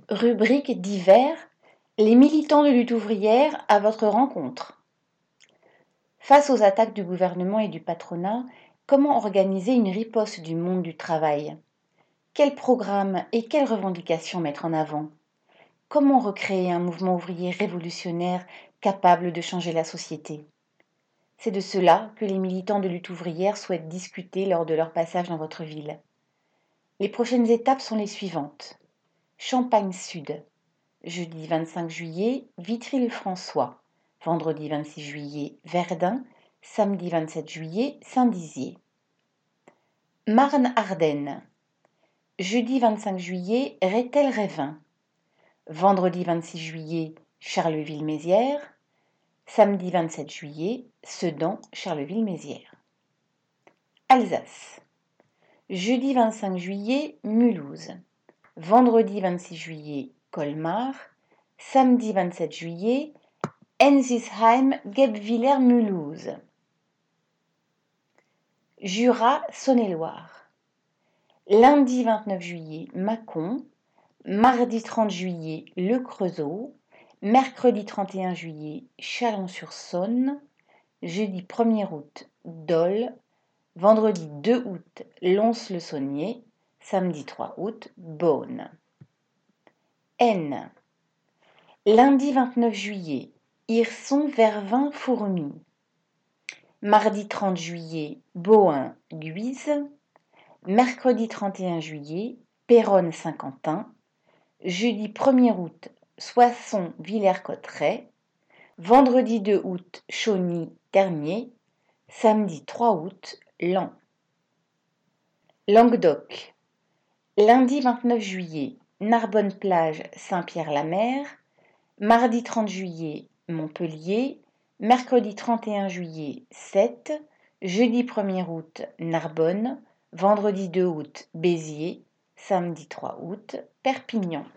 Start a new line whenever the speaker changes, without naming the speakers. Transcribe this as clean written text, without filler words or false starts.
Rubrique divers, les militants de lutte ouvrière à votre rencontre. Face aux attaques du gouvernement et du patronat, comment organiser une riposte du monde du travail? Quels programmes et quelles revendications mettre en avant? Comment recréer un mouvement ouvrier révolutionnaire capable de changer la société? C'est de cela que les militants de lutte ouvrière souhaitent discuter lors de leur passage dans votre ville. Les prochaines étapes sont les suivantes. Champagne Sud. Jeudi 25 juillet, Vitry-le-François. Vendredi 26 juillet, Verdun. Samedi 27 juillet, Saint-Dizier. Marne-Ardenne. Jeudi 25 juillet, Rethel-Revin. Vendredi 26 juillet, Charleville-Mézières. Samedi 27 juillet, Sedan, Charleville-Mézières. Alsace. Jeudi 25 juillet, Mulhouse. Vendredi 26 juillet, Colmar. Samedi 27 juillet, Ensisheim, Guebwiller, Mulhouse. Jura, Saône-et-Loire. Lundi 29 juillet, Mâcon. Mardi 30 juillet, Le Creusot. Mercredi 31 juillet, Chalon-sur-Saône. Jeudi 1er août, Dole. Vendredi 2 août, Lons-le-Saunier. Samedi 3 août, Beaune. N. Lundi 29 juillet, Hirson, Vervins, Fourmies. Mardi 30 juillet, Bohain, Guise. Mercredi 31 juillet, Péronne, Saint-Quentin. Jeudi 1er août, Soissons, Villers-Cotterêts. Vendredi 2 août, Chauny, Tergnier. Samedi 3 août, Laon. Languedoc. Lundi 29 juillet, Narbonne-Plage, Saint-Pierre-la-Mer. Mardi 30 juillet, Montpellier. Mercredi 31 juillet, Sète. Jeudi 1er août, Narbonne. Vendredi 2 août, Béziers. Samedi 3 août, Perpignan.